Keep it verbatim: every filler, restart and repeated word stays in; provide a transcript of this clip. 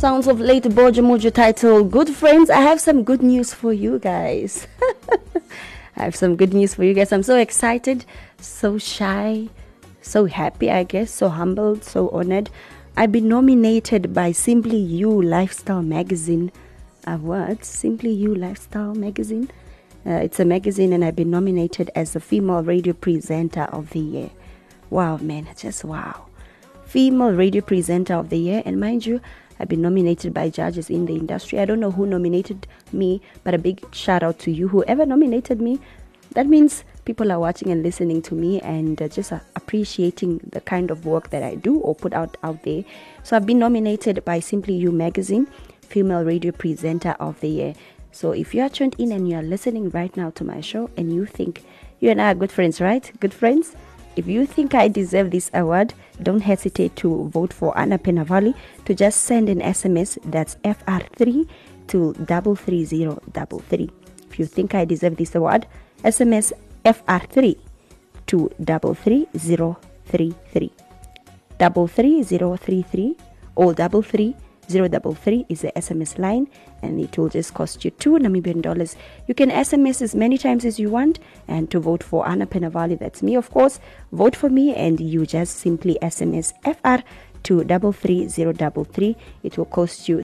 sounds of late Bojo Mojo title, Good Friends. I have some good news for you guys. I have some good news for you guys. I'm so excited, so shy, so happy, I guess, so humbled, so honored. I've been nominated by Simply You Lifestyle Magazine Awards. Simply You Lifestyle Magazine. Uh, it's a magazine, and I've been nominated as the Female Radio Presenter of the Year. Wow, man, just wow. Female Radio Presenter of the Year. And mind you, I've been nominated by judges in the industry. I don't know who nominated me, but a big shout out to you. Whoever nominated me, that means people are watching and listening to me and uh, just uh, appreciating the kind of work that I do or put out out there. So I've been nominated by Simply You Magazine, Female Radio Presenter of the Year. So if you are tuned in and you are listening right now to my show and you think you and I are good friends, right? Good friends? If you think I deserve this award, don't hesitate to vote for Anna Penavali, to just send an S M S that's F R three to three three zero three three. If you think I deserve this award, S M S F R three to three three zero three three. three three zero three three or three three zero three three is the S M S line, and it will just cost you two Namibian dollars. You can S M S as many times as you want, and to vote for Anna Penavali, that's me of course, vote for me, and you just simply S M S F R to three three zero three three. It will cost you